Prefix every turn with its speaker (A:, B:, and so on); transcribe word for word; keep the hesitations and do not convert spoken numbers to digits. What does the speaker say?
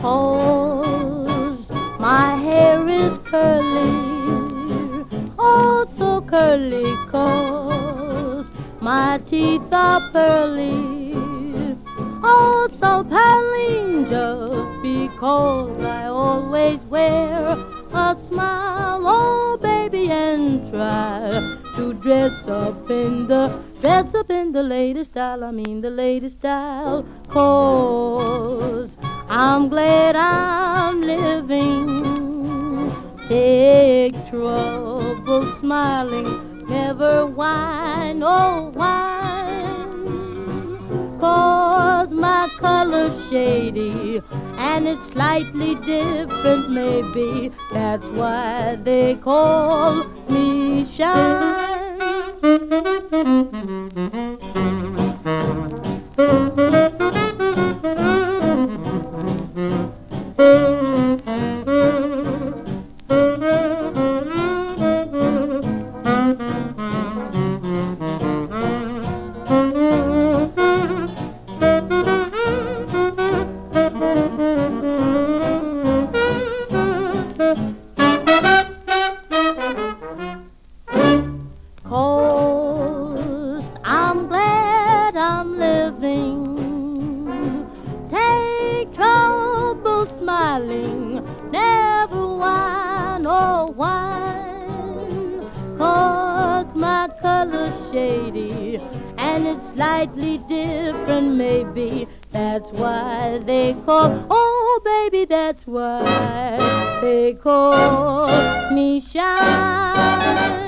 A: 'cause my hair is curly, oh so curly, 'cause my teeth are pearly, oh so pearly, just because I always wear a smile, oh baby, and try to dress up in the dress up in the latest style. I mean the latest style, 'cause I'm glad I'm living. Take trouble smiling, never whine, oh whine, 'cause my color's shady and it's slightly different maybe. That's why they call me Shine. I'm glad I'm living. Take trouble smiling, never whine or whine, 'cause my color's shady and it's slightly different maybe. That's why they call, oh baby, that's why they call me Shine.